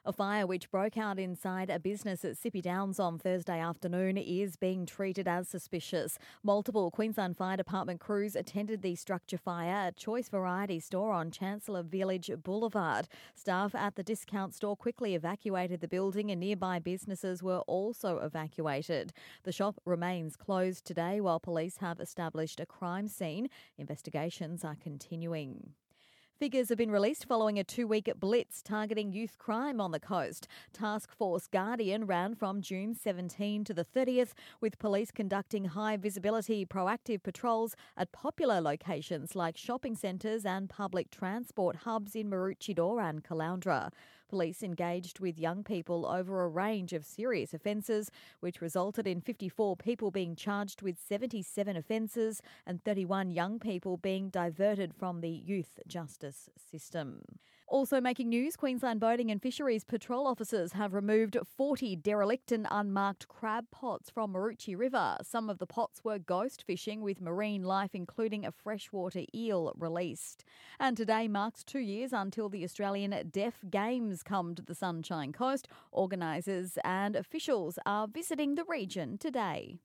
A fire which broke out inside a business at Sippy Downs on Thursday afternoon is being treated as suspicious. Multiple Queensland Fire Department crews attended the structure fire at Choice Variety store on Chancellor Village Boulevard. Staff at the discount store quickly evacuated the building and nearby businesses were also evacuated. The shop remains closed today while police have established a crime scene. Investigations are continuing. Figures have been released following a 2-week blitz targeting youth crime on the coast. Task Force Guardian ran from June 17 to the 30th, with police conducting high-visibility proactive patrols at popular locations like shopping centres and public transport hubs in Maroochydore and Caloundra. Police engaged with young people over a range of serious offences, which resulted in 54 people being charged with 77 offences and 31 young people being diverted from the youth justice system. Also making news, Queensland Boating and Fisheries Patrol officers have removed 40 derelict and unmarked crab pots from Maroochy River. Some of the pots were ghost fishing with marine life, including a freshwater eel released. And today marks 2 years until the Australian Deaf Games come to the Sunshine Coast. Organisers and officials are visiting the region today.